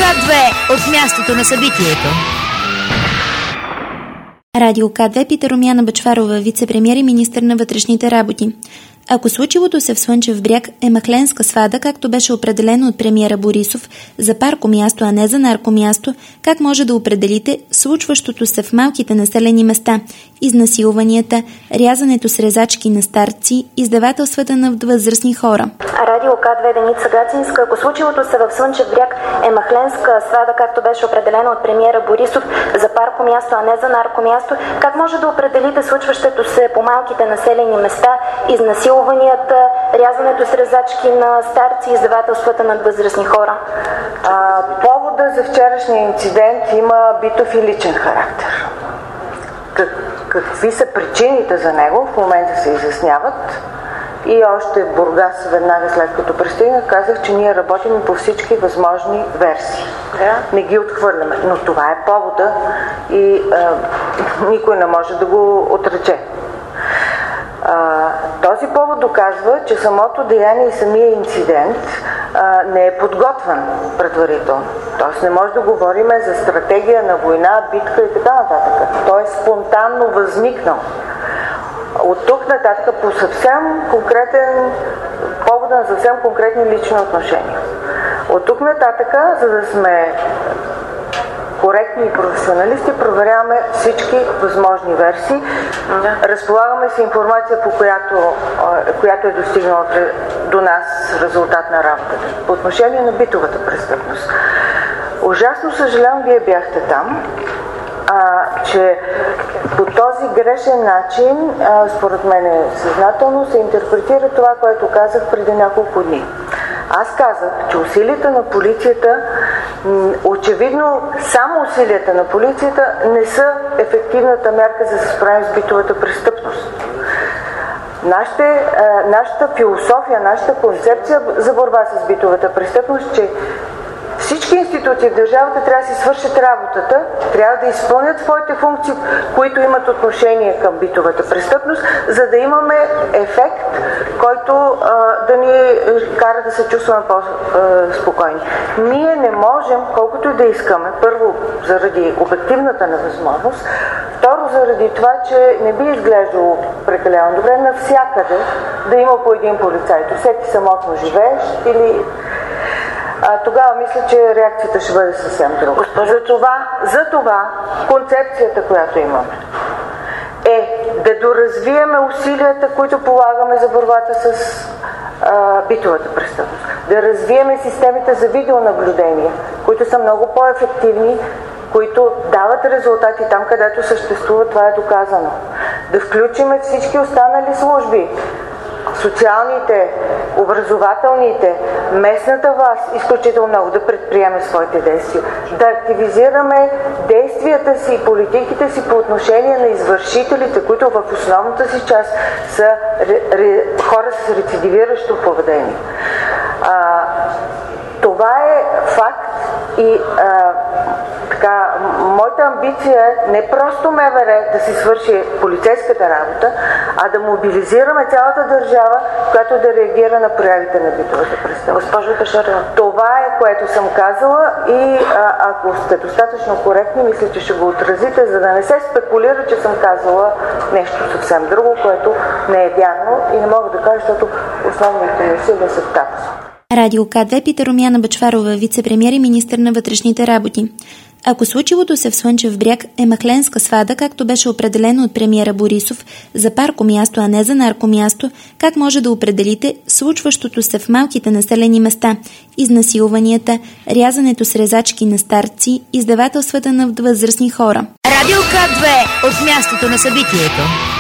К2 от мястото на събитието. Радио К2, пита Румяна Бъчварова, вице-премиер и министър на вътрешните работи. Ако случилото се в Слънчев бряг е махленска свада, както беше определено от премиера Борисов, за паркомясто, а не за наркомясто, как може да определите случващото се в малките населени места, изнасилванията, рязането с резачки на старци, издевателствата над възрастни хора? Радио К2, Деница Гацинска. Ако случилото се в Слънчев бряг е махленска свада, както беше определено от премиера Борисов, за паркомясто, а не за наркомясто, как може да определите случващото се по малките населени места, изнасилванията, рязането с резачки на старци и издевателствата над възрастни хора? Повода за вчерашния инцидент има битов и личен характер. Какви са причините за него, в момента се изясняват. И още в Бургас, веднага след като пристигнах, казах, че ние работим по всички възможни версии. Не ги отхвърляме. Но това е повода и никой не може да го отрече. Този повод доказва, че самото деяние и самия инцидент не е подготвен предварително. Тоест не може да говорим за стратегия на война, битка и така нататък. Той е спонтанно възникнал. От тук нататък по съвсем конкретен повода на съвсем конкретни лични отношения. От тук нататък, за да сме коректни и професионалисти, проверяваме всички възможни версии. Разполагаме с информация, по която е достигнала до нас резултат на работата. По отношение на битовата престъпност. Ужасно съжалявам, вие бяхте там, че по този грешен начин, според мен съзнателно, се интерпретира това, което казах преди няколко дни. Аз казах, че усилията на полицията, очевидно само усилията на полицията не са ефективната мярка за да се справим с битовата престъпност. Нашата философия, нашата концепция за борба с битовата престъпност, че всички институции в държавата трябва да си свършат работата, трябва да изпълнят своите функции, които имат отношение към битовата престъпност, за да имаме ефект, който да ни кара да се чувстваме по-спокойни. Ние не можем, колкото и да искаме, първо заради обективната невъзможност, второ заради това, че не би изглеждало прекалено добре навсякъде да има по един полицай, всеки самотно живеещ или... Тогава мисля, че реакцията ще бъде съвсем друга. За това концепцията, която имаме, е да доразвиеме усилията, които полагаме за борбата с битовата престъпност. Да развиеме системите за видеонаблюдение, които са много по-ефективни, които дават резултати там, където съществува, това е доказано. Да включиме всички останали служби, социалните, образователните, местната власт изключително много да предприеме своите действия. Да активизираме действията си и политиките си по отношение на извършителите, които в основната си част са хора с рецидивиращо поведение. Това е факт и моята амбиция е не просто МВР да си свърши полицейската работа, а да мобилизираме цялата държава, която да реагира на проявите на битовата престъпност. Госпожо Пешарова. Това е, което съм казала и ако сте достатъчно коректни, мисля, че ще го отразите, за да не се спекулира, че съм казала нещо съвсем друго, което не е вярно и не мога да кажа, защото основните ми усилия са в тази. Радио К2, пита Румяна Бъчварова, вице-премиер и министър на вътрешните работи. Ако случилото се в Слънчев бряг е махленска свада, както беше определено от премиера Борисов, за паркомясто, а не за наркомясто, как може да определите случващото се в малките населени места, изнасилванията, рязането с резачки на старци, издевателствата над възрастни хора? Радио К2 от мястото на събитието.